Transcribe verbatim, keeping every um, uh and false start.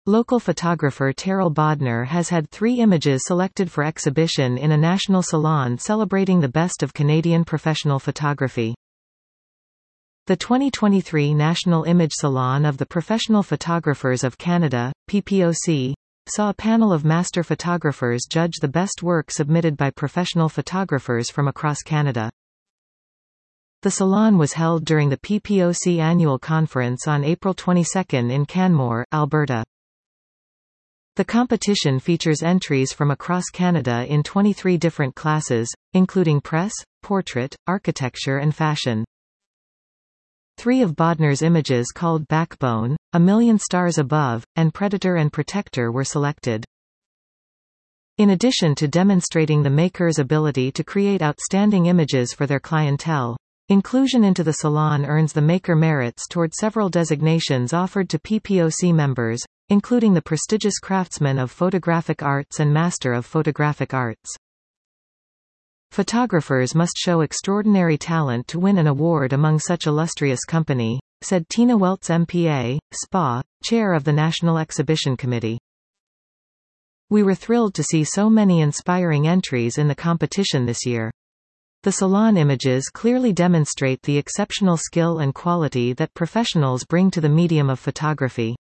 Local photographer Terrell Bodner has had three images selected for exhibition in a national salon celebrating the best of Canadian professional photography. The twenty twenty-three National Image Salon of the Professional Photographers of Canada, P P O C, saw a panel of master photographers judge the best work submitted by professional photographers from across Canada. The salon was held during the P P O C annual conference on April twenty-second in Canmore, Alberta. The competition features entries from across Canada in twenty-three different classes, including press, portrait, architecture and fashion. Three of Bodner's images called Backbone, A Million Stars Above, and Predator and Protector were selected. In addition to demonstrating the maker's ability to create outstanding images for their clientele, inclusion into the salon earns the maker merits toward several designations offered to P P O C members, including the prestigious Craftsman of Photographic Arts and Master of Photographic Arts. Photographers must show extraordinary talent to win an award among such illustrious company, said Tina Weltz M P A, S P A, chair of the National Exhibition Committee. We were thrilled to see so many inspiring entries in the competition this year. The salon images clearly demonstrate the exceptional skill and quality that professionals bring to the medium of photography.